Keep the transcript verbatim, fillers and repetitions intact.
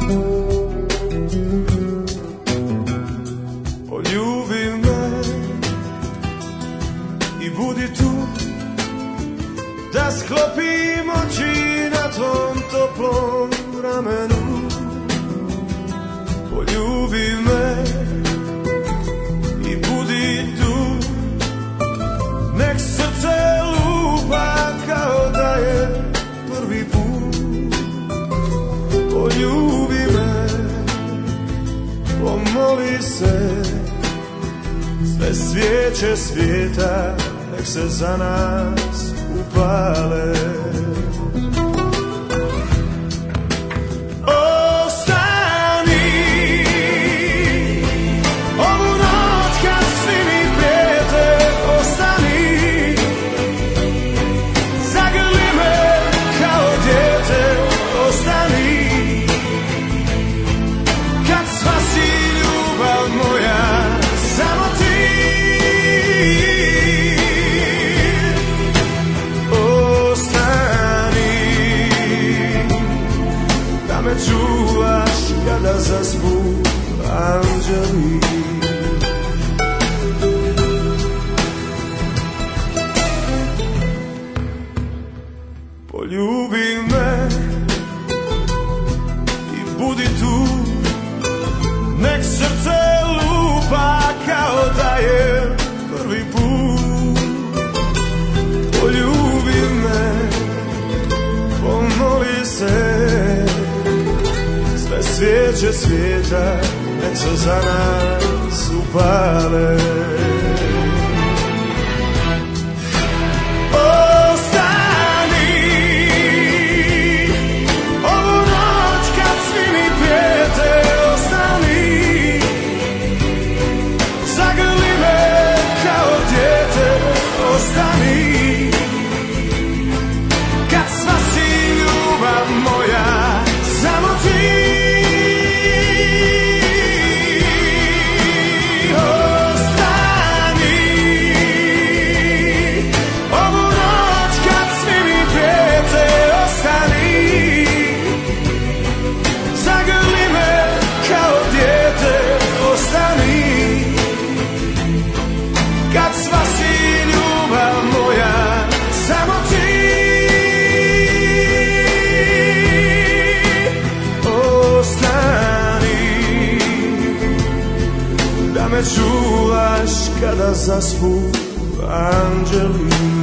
Poljubi me i budi tu, da sklopim oči na tvom toplom ramenu. Poljubi me i budi tu, nek srce lupa kao da je prvi put. Poljubi me, pomoli se, sve svijeće svijeta nek se za nas upale. Čuvaš kada zaspu anđeli. Poljubi me i budi tu, nek srce lupa kao da je prvi put. Poljubi me, pomoli se, svijeće svijeta nek se za nas upale. Ostani ovu noć kad svi mi prijete. Ostani, zagrli me kao dijete. Ostani, kad sva si ljubav moja, samo ti. Čuvaš kada zaspu anđeli.